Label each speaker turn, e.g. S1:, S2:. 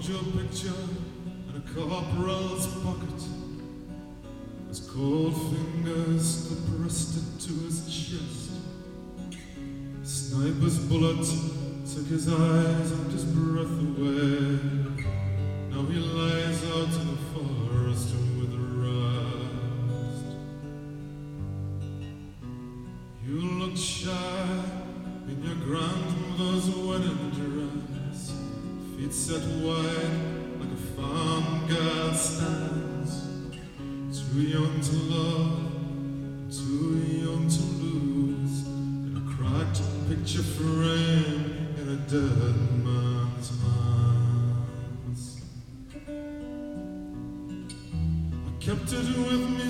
S1: Found your picture in a corporal's pocket. His cold fingers pressed it to his chest. Sniper's bullet took his eyes and his breath away. Now he lies out in the forest with rust. You look shy in your grandmother's wedding dress, feet set wide like a farm girl stands. Too young to love, too young to lose, in a cracked picture frame in a dead man's hands. I kept it with me